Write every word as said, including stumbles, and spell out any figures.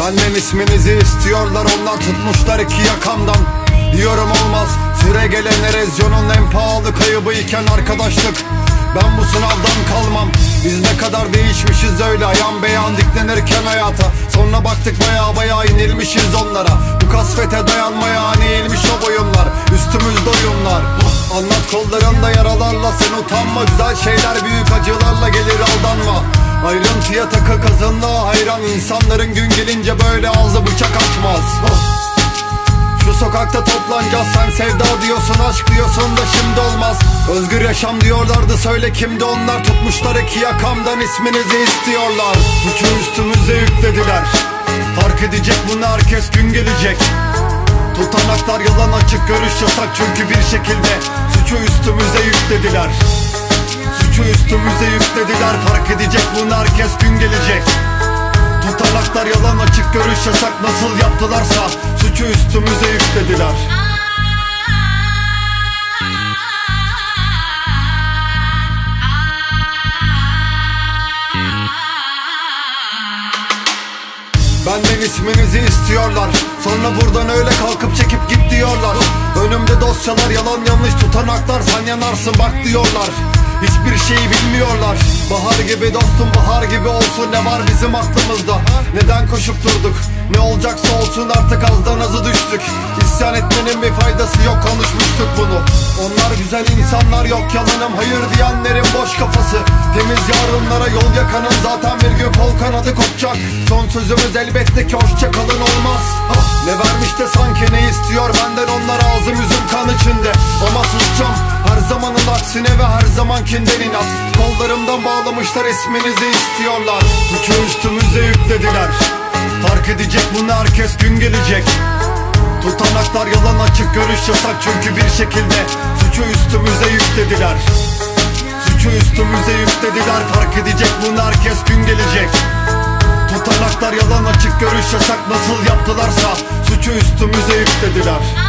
Benden isminizi istiyorlar, onlar tutmuşlar iki yakamdan. Diyorum olmaz, süre gelen erozyonun en pahalı kaybı iken arkadaşlık. Ben bu sınavdan kalmam. Biz ne kadar değişmişiz öyle ayan beyan diklenirken hayata. Sonra baktık baya baya inilmişiz onlara. Bu kasvete dayanmaya hani eğilmiş o boyunlar. Üstümüzde oyunlar. Anlat kollarında yaralarla, sen utanma. Güzel şeyler büyük acılarla gelir, aldanma. Ayrıntıya takı kazınlığa hayran insanların gün gelince böyle ağzı bıçak açmaz. Şu sokakta toplanacağız, sen sevda diyorsun, aşk diyorsun da şimdi olmaz. Özgür yaşam diyorlardı, söyle kimdi onlar? Tutmuşlar iki yakamdan, isminizi istiyorlar. Suçu üstümüze yüklediler. Fark edecek bunu herkes, gün gelecek. Tutanaklar yalan, açık görüş yasak çünkü bir şekilde suçu üstümüze yüklediler. Suçu üstümüze yüklediler. Fark edecek bunu herkes, gün gelecek. Tutanaklar yalan, açık görüş yasak. Nasıl yaptılarsa suçu üstümüze yüklediler. Benden isminizi istiyorlar, sonra buradan öyle kalkıp çekip git diyorlar. Önümde dosyalar, yalan yanlış tutanaklar, sen yanarsın bak diyorlar. Hiçbir şeyi bilmiyorlar. Bahar gibi dostum, bahar gibi olsun, ne var bizim aklımızda? Neden koşup durduk? Ne olacaksa olsun, artık azdan azı düştük. İsyan etmenin bir faydası yok, konuşmuştuk bunu. Onlar güzel insanlar, yok yalanım, hayır diyenlerin boş kafası. Temiz yarınlara yol yakanın zaten bir gün kol kanadı kopacak. Son sözümüz elbette ki hoşça kalın olmaz. Ne vermiş de sanki ne istiyor benden onlar, ağzım yüzüm kan içinde. Ama susacağım her zamanın aksine ve her zamankinden inat. Kollarımdan bağlamışlar, isminizi istiyorlar. Suçu üstümüze yüklediler. Fark edecek bunu herkes, gün gelecek. Tutanaklar yalan, açık görüş yasak çünkü bir şekilde suçu üstümüze yüklediler. Suçu üstümüze yüklediler. Fark edecek bunu herkes, gün gelecek. Tutanaklar yalan, açık görüş yasak. Nasıl yaptılarsa suçu üstümüze yüklediler.